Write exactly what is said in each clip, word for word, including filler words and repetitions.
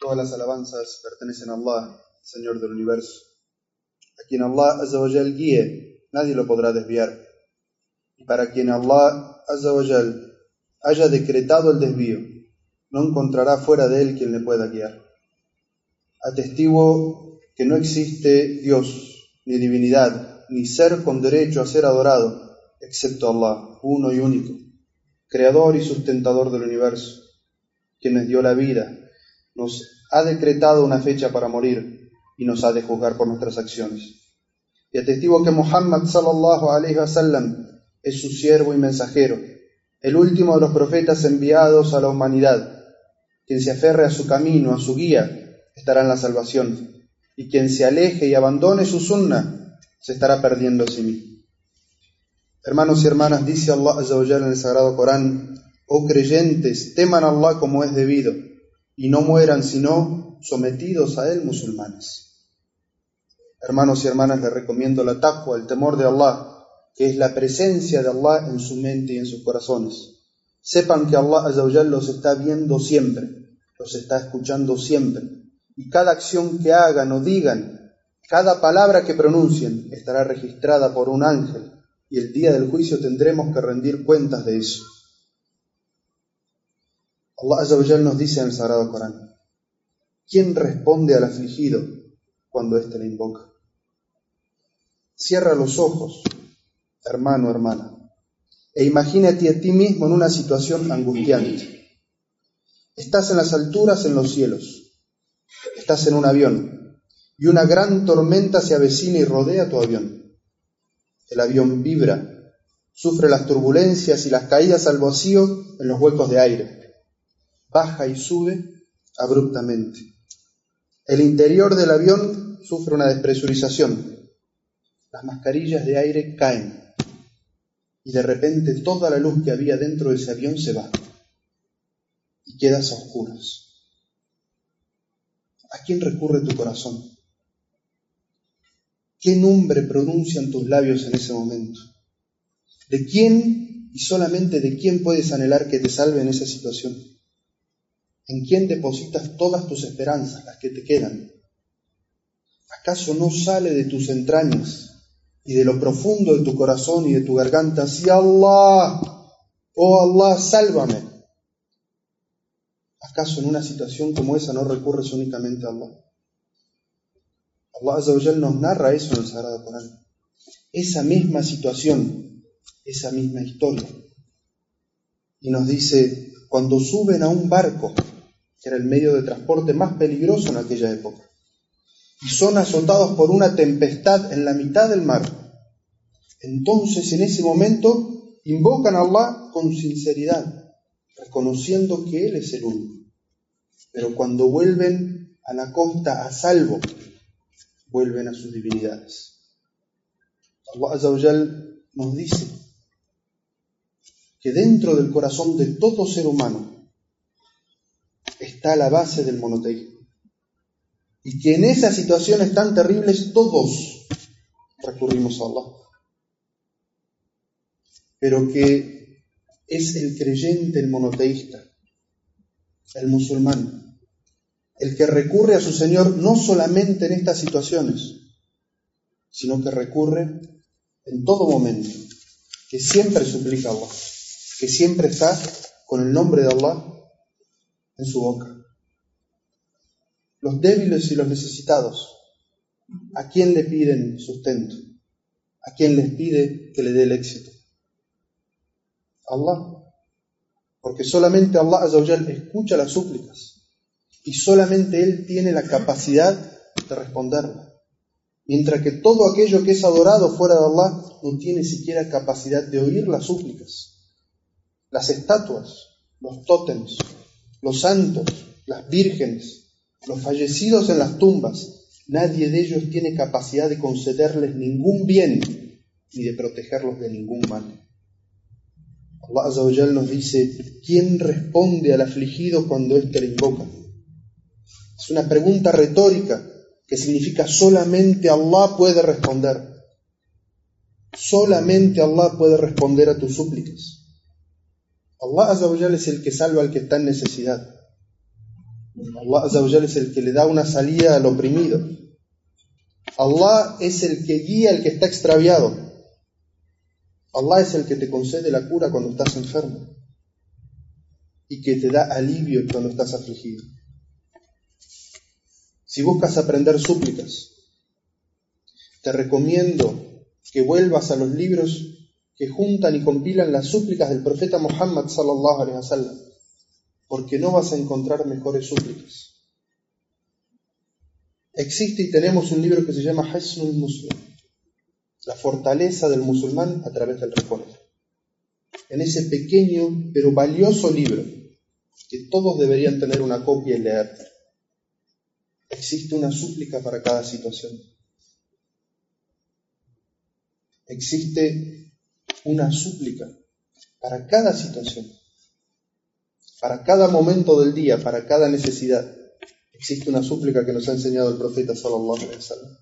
Todas las alabanzas pertenecen a Allah, Señor del universo. A quien Allah Azza wa Jal guíe, nadie lo podrá desviar. Y para quien Allah Azza wa Jal haya decretado el desvío, no encontrará fuera de él quien le pueda guiar. Atestiguo que no existe Dios, ni divinidad, ni ser con derecho a ser adorado, excepto Allah, uno y único, creador y sustentador del universo, quien nos dio la vida, nos ha decretado una fecha para morir y nos ha de juzgar por nuestras acciones. Y atestigo que Muhammad sallallahu alaihi wasallam es su siervo y mensajero, el último de los profetas enviados a la humanidad. Quien se aferre a su camino, a su guía, estará en la salvación, y quien se aleje y abandone su sunna, se estará perdiendo a sí mismo. Hermanos y hermanas, dice Allah Azza wa Jalla en el Sagrado Corán: oh creyentes, teman a Allah como es debido, y no mueran sino sometidos a él musulmanes. Hermanos y hermanas, les recomiendo la taqwa, el temor de Allah, que es la presencia de Allah en su mente y en sus corazones. Sepan que Allah Azza wa Jalla los está viendo siempre, los está escuchando siempre, y cada acción que hagan o digan, cada palabra que pronuncien, estará registrada por un ángel, y el día del juicio tendremos que rendir cuentas de eso. Allah Azza wa Jalla nos dice en el Sagrado Corán: ¿quién responde al afligido cuando éste le invoca? Cierra los ojos, hermano, hermana, e imagínate a ti mismo en una situación angustiante. Estás en las alturas, en los cielos. Estás en un avión y una gran tormenta se avecina y rodea tu avión. El avión vibra, sufre las turbulencias y las caídas al vacío en los huecos de aire. Baja y sube abruptamente. El interior del avión sufre una despresurización. Las mascarillas de aire caen. Y de repente toda la luz que había dentro de ese avión se va. Y quedas a oscuras. ¿A quién recurre tu corazón? ¿Qué nombre pronuncian tus labios en ese momento? ¿De quién y solamente de quién puedes anhelar que te salve en esa situación? ¿En quién depositas todas tus esperanzas, las que te quedan? ¿Acaso no sale de tus entrañas y de lo profundo de tu corazón y de tu garganta: sí, Allah, oh Allah, sálvame? ¿Acaso en una situación como esa no recurres únicamente a Allah? Allah Azza wa Jalla nos narra eso en el Sagrado Corán. Esa misma situación, esa misma historia. Y nos dice: cuando suben a un barco, que era el medio de transporte más peligroso en aquella época, y son azotados por una tempestad en la mitad del mar, entonces en ese momento invocan a Allah con sinceridad, reconociendo que Él es el único. Pero cuando vuelven a la costa a salvo, vuelven a sus divinidades. Allah Azza wa Jalla nos dice que dentro del corazón de todo ser humano está la base del monoteísmo, y que en esas situaciones tan terribles todos recurrimos a Allah, pero que es el creyente, el monoteísta, el musulmán, el que recurre a su Señor no solamente en estas situaciones, sino que recurre en todo momento, que siempre suplica a Allah, que siempre está con el nombre de Allah en su boca. Los débiles y los necesitados, ¿a quién le piden sustento? ¿A quién les pide que le dé el éxito? Allah. Porque solamente Allah Azza wa Jalla escucha las súplicas y solamente Él tiene la capacidad de responderla. Mientras que todo aquello que es adorado fuera de Allah no tiene siquiera capacidad de oír las súplicas. Las estatuas, los tótems, los santos, las vírgenes, los fallecidos en las tumbas, nadie de ellos tiene capacidad de concederles ningún bien ni de protegerlos de ningún mal. Allah Azza wa Jalla nos dice: ¿quién responde al afligido cuando éste le invoca? Es una pregunta retórica que significa solamente Allah puede responder. Solamente Allah puede responder a tus súplicas. Allah Azza wa Jalla es el que salva al que está en necesidad. Allah Azza wa Jal es el que le da una salida al oprimido. Allah es el que guía al que está extraviado. Allah es el que te concede la cura cuando estás enfermo y que te da alivio cuando estás afligido. Si buscas aprender súplicas, te recomiendo que vuelvas a los libros que juntan y compilan las súplicas del profeta Muhammad sallallahu alaihi wasallam, porque no vas a encontrar mejores súplicas. Existe y tenemos un libro que se llama Hisnul Muslim, la fortaleza del musulmán a través del recuerdo. En ese pequeño pero valioso libro, que todos deberían tener una copia y leer, existe una súplica para cada situación. Existe una súplica para cada situación, para cada momento del día, para cada necesidad. Existe una súplica que nos ha enseñado el profeta sallallahu alaihi wasallam.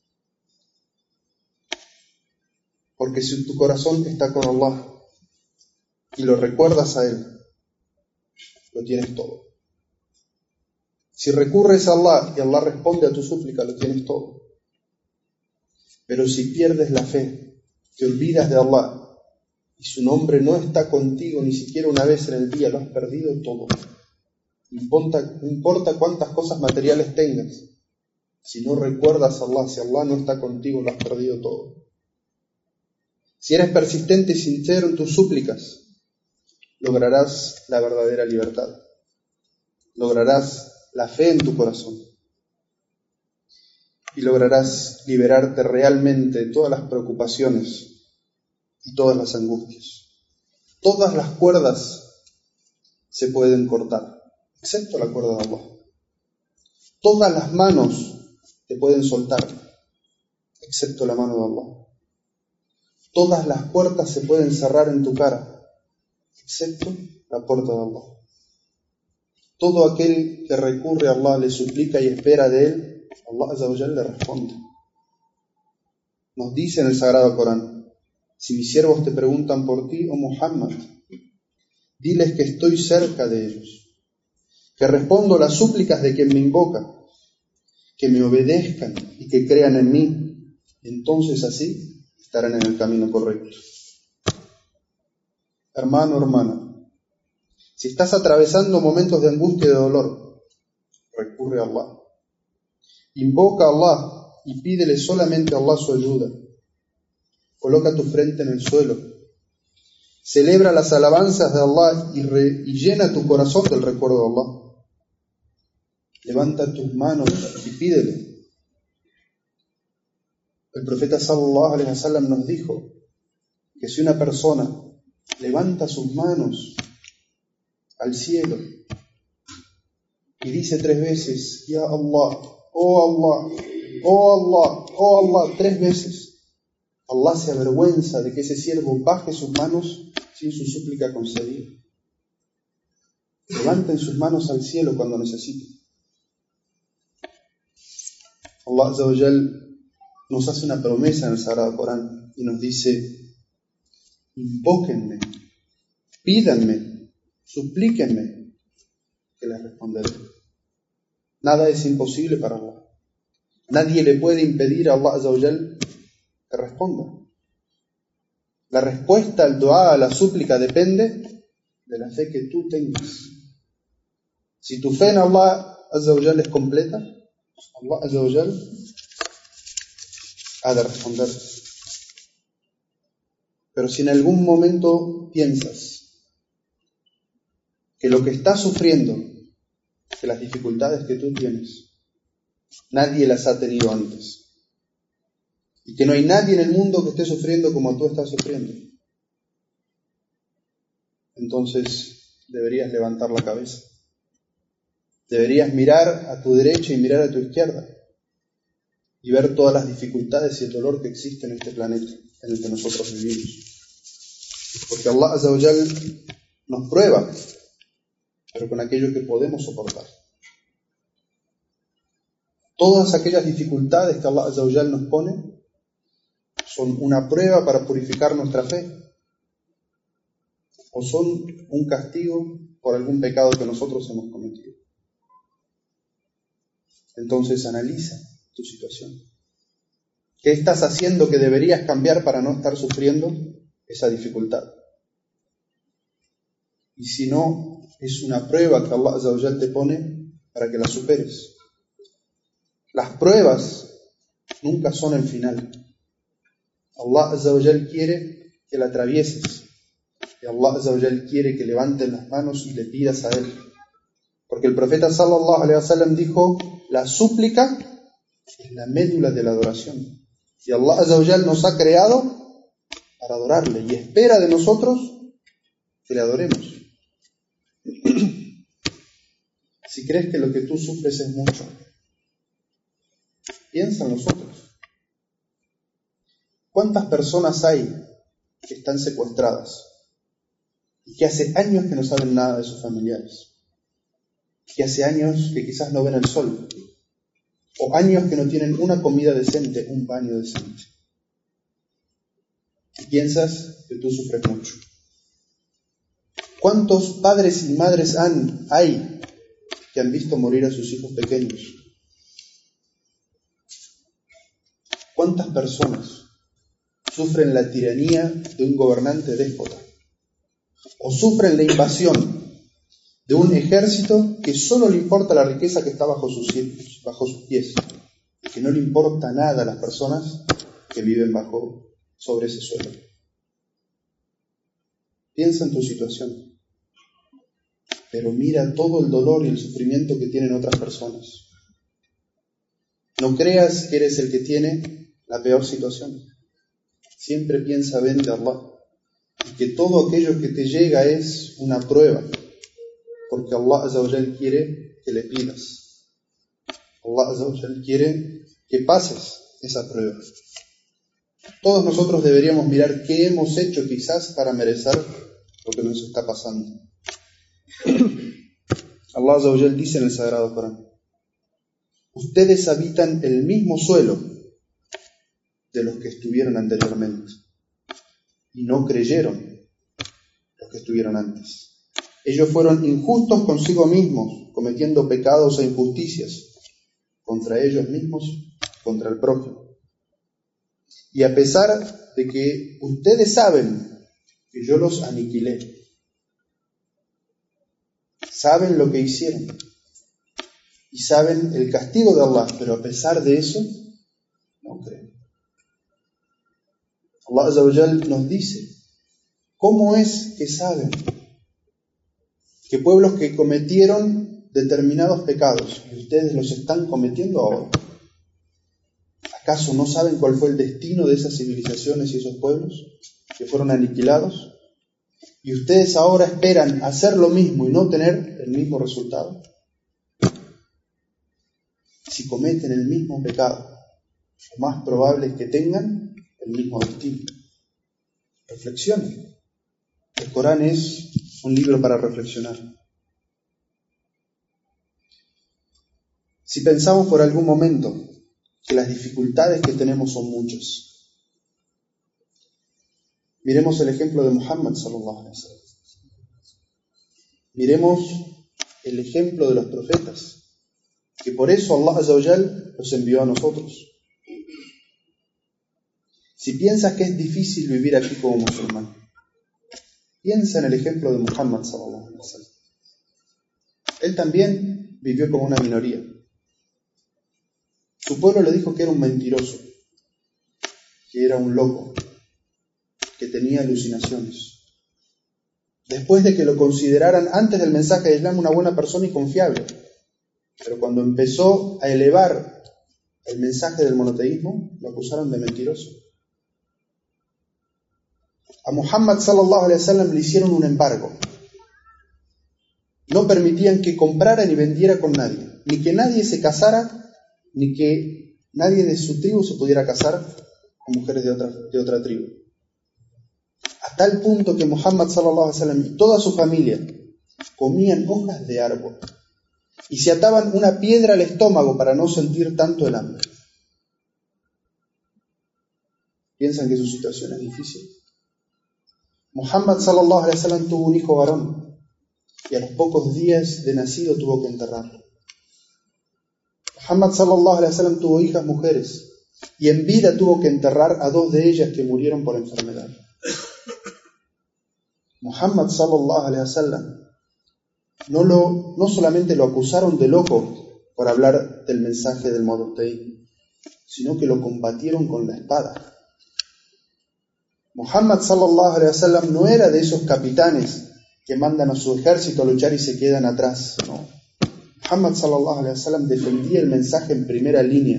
Porque si tu corazón está con Allah y lo recuerdas a Él, lo tienes todo. Si recurres a Allah y Allah responde a tu súplica, lo tienes todo. Pero si pierdes la fe, te olvidas de Allah y su nombre no está contigo ni siquiera una vez en el día, lo has perdido todo. No importa, no importa cuántas cosas materiales tengas, si no recuerdas a Allah, si Allah no está contigo, lo has perdido todo. Si eres persistente y sincero en tus súplicas, lograrás la verdadera libertad. Lograrás la fe en tu corazón. Y lograrás liberarte realmente de todas las preocupaciones y todas las angustias. Todas las cuerdas se pueden cortar, excepto la cuerda de Allah. Todas las manos te pueden soltar, excepto la mano de Allah. Todas las puertas se pueden cerrar en tu cara, excepto la puerta de Allah. Todo aquel que recurre a Allah, le suplica y espera de Él, Allah Azza wa Jal le responde. Nos dice en el Sagrado Corán: si mis siervos te preguntan por ti, oh Muhammad, diles que estoy cerca de ellos, que respondo las súplicas de quien me invoca, que me obedezcan y que crean en mí. Entonces así estarán en el camino correcto. Hermano, hermana, si estás atravesando momentos de angustia y de dolor, recurre a Allah. Invoca a Allah y pídele solamente a Allah su ayuda. Coloca tu frente en el suelo. Celebra las alabanzas de Allah y, re, y llena tu corazón del recuerdo de Allah. Levanta tus manos y pídele. El profeta sallallahu alaihi wasallam nos dijo que si una persona levanta sus manos al cielo y dice tres veces, Ya Allah, oh Allah, oh Allah, oh Allah, tres veces, Allah se avergüenza de que ese siervo baje sus manos sin su súplica concedida. Levanten sus manos al cielo cuando necesiten. Allah Azza wa Jal nos hace una promesa en el Sagrado Corán y nos dice: invóquenme, pídanme, suplíquenme, que les responderé. Nada es imposible para Allah. Nadie le puede impedir a Allah Azza wa Jal que responda. La respuesta al dua, a la súplica, depende de la fe que tú tengas. Si tu fe en Allah Azza wa Jal es completa, Allah Azza wa Jal ha de responder. Pero si en algún momento piensas que lo que estás sufriendo, que las dificultades que tú tienes, nadie las ha tenido antes, y que no hay nadie en el mundo que esté sufriendo como tú estás sufriendo, entonces deberías levantar la cabeza. Deberías mirar a tu derecha y mirar a tu izquierda y ver todas las dificultades y el dolor que existe en este planeta en el que nosotros vivimos. Porque Allah Azza wa Jal nos prueba, pero con aquello que podemos soportar. Todas aquellas dificultades que Allah Azza wa Jal nos pone son una prueba para purificar nuestra fe, o son un castigo por algún pecado que nosotros hemos cometido. Entonces analiza tu situación. ¿Qué estás haciendo que deberías cambiar para no estar sufriendo esa dificultad? Y si no, es una prueba que Allah Azza wa Jal te pone para que la superes. Las pruebas nunca son el final. Allah Azza wa Jal quiere que la atravieses. Y Allah Azza wa Jal quiere que levantes las manos y le pidas a Él. Porque el profeta sallallahu alaihi wasallam dijo, la súplica es la médula de la adoración. Y Allah Azza wa Jal nos ha creado para adorarle y espera de nosotros que le adoremos. Si crees que lo que tú sufres es mucho, piensa en los otros. ¿Cuántas personas hay que están secuestradas y que hace años que no saben nada de sus familiares? Que hace años que quizás no ven el sol, o años que no tienen una comida decente, un baño decente. Y piensas que tú sufres mucho. ¿Cuántos padres y madres han, hay que han visto morir a sus hijos pequeños? ¿Cuántas personas sufren la tiranía de un gobernante déspota? ¿O sufren la invasión de un ejército que solo le importa la riqueza que está bajo sus, bajo sus pies, y que no le importa nada a las personas que viven bajo, sobre ese suelo? Piensa en tu situación, pero mira todo el dolor y el sufrimiento que tienen otras personas. No creas que eres el que tiene la peor situación. Siempre piensa bien de Allah, y que todo aquello que te llega es una prueba, porque Allah Azza wa Jal quiere que le pidas. Allah Azza wa Jal quiere que pases esa prueba. Todos nosotros deberíamos mirar qué hemos hecho quizás para merecer lo que nos está pasando. Allah Azza wa Jal dice en el Sagrado Corán: ustedes habitan el mismo suelo de los que estuvieron anteriormente, y no creyeron los que estuvieron antes. Ellos fueron injustos consigo mismos, cometiendo pecados e injusticias contra ellos mismos, contra el prójimo. Y a pesar de que ustedes saben que yo los aniquilé, saben lo que hicieron y saben el castigo de Allah, pero a pesar de eso, no creen. Allah Azza wa Jal nos dice, ¿cómo es que saben que pueblos que cometieron determinados pecados y ustedes los están cometiendo ahora? ¿Acaso no saben cuál fue el destino de esas civilizaciones y esos pueblos que fueron aniquilados? ¿Y ustedes ahora esperan hacer lo mismo y no tener el mismo resultado? Si cometen el mismo pecado, lo más probable es que tengan el mismo destino. Reflexionen. El Corán es un libro para reflexionar. Si pensamos por algún momento que las dificultades que tenemos son muchas, miremos el ejemplo de Muhammad sallallahu alaihi wasallam. Miremos el ejemplo de los profetas, que por eso Allah Azza wa Jal los envió a nosotros. Si piensas que es difícil vivir aquí como musulmán, piensa en el ejemplo de Muhammad sallallahu alaihi wasallam. Él también vivió como una minoría. Su pueblo le dijo que era un mentiroso, que era un loco, que tenía alucinaciones. Después de que lo consideraran antes del mensaje de Islam una buena persona y confiable, pero cuando empezó a elevar el mensaje del monoteísmo, lo acusaron de mentiroso. A Muhammad sallallahu alaihi wasallam le hicieron un embargo. No permitían que comprara ni vendiera con nadie, ni que nadie se casara, ni que nadie de su tribu se pudiera casar con mujeres de otra, de otra tribu. A tal punto que Muhammad sallallahu alaihi wasallam y toda su familia comían hojas de árbol y se ataban una piedra al estómago para no sentir tanto el hambre. ¿Piensan que su situación es difícil? Muhammad sallallahu alaihi wasallam tuvo un hijo varón y a los pocos días de nacido tuvo que enterrarlo. Muhammad sallallahu alaihi wasallam tuvo hijas mujeres y en vida tuvo que enterrar a dos de ellas que murieron por enfermedad. Muhammad sallallahu alaihi wasallam no, lo, no solamente lo acusaron de loco por hablar del mensaje del monoteísmo, sino que lo combatieron con la espada. Muhammad sallallahu alaihi wasallam no era de esos capitanes que mandan a su ejército a luchar y se quedan atrás, no. Muhammad sallallahu alaihi wasallam defendía el mensaje en primera línea.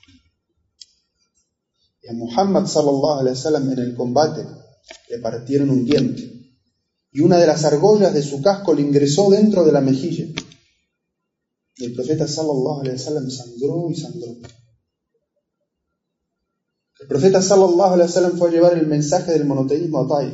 Y a Muhammad sallallahu alaihi wasallam en el combate le partieron un diente y una de las argollas de su casco le ingresó dentro de la mejilla. Y el profeta sallallahu alaihi wasallam sangró y sangró. El profeta sallallahu alaihi wasallam fue a llevar el mensaje del monoteísmo a Taif.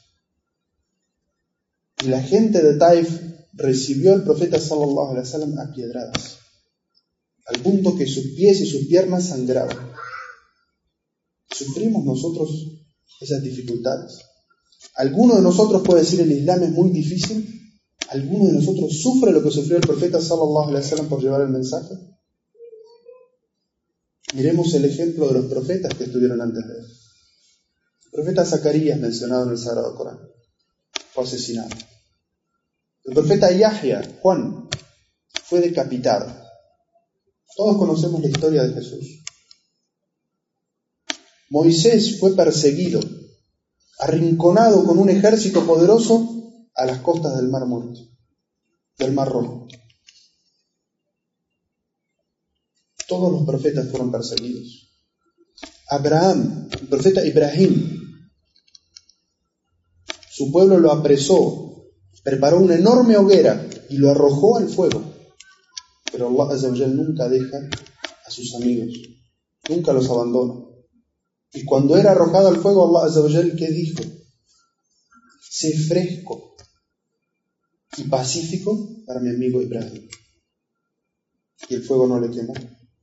Y la gente de Taif recibió al profeta sallallahu alaihi wasallam a piedradas, al punto que sus pies y sus piernas sangraban. ¿Sufrimos nosotros esas dificultades? ¿Alguno de nosotros puede decir el Islam es muy difícil? ¿Alguno de nosotros sufre lo que sufrió el profeta sallallahu alaihi wasallam por llevar el mensaje? Miremos el ejemplo de los profetas que estuvieron antes de él. El profeta Zacarías, mencionado en el Sagrado Corán, fue asesinado. El profeta Yahya, Juan, fue decapitado. Todos conocemos la historia de Jesús. Moisés fue perseguido, arrinconado con un ejército poderoso a las costas del Mar Muerto, del Mar Rojo. Todos los profetas fueron perseguidos. Abraham, el profeta Ibrahim, su pueblo lo apresó, preparó una enorme hoguera y lo arrojó al fuego. Pero Allah Azza wa Jal nunca deja a sus amigos, nunca los abandona. Y cuando era arrojado al fuego, Allah Azza wa Jal, ¿qué dijo? Sé fresco y pacífico para mi amigo Ibrahim. Y el fuego no le quemó.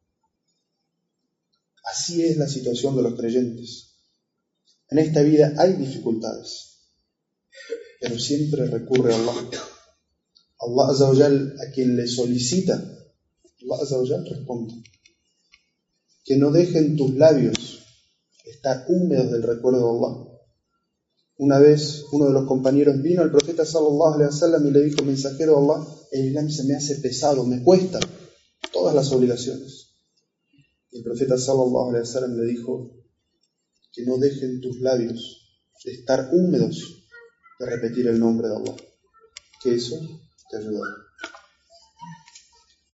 Así es la situación de los creyentes. En esta vida hay dificultades, pero siempre recurre a Allah. Allah Azza wa Jal, a quien le solicita, Allah Azza wa Jal responde. Que no dejen tus labios estar húmedos del recuerdo de Allah. Una vez uno de los compañeros vino al profeta sallallahu alaihi wasallam y le dijo: mensajero de Allah, el Islam se me hace pesado, me cuesta todas las obligaciones. Y el profeta sallallahu alaihi wasallam le dijo que no dejen tus labios de estar húmedos de repetir el nombre de Allah, que eso te ayudará.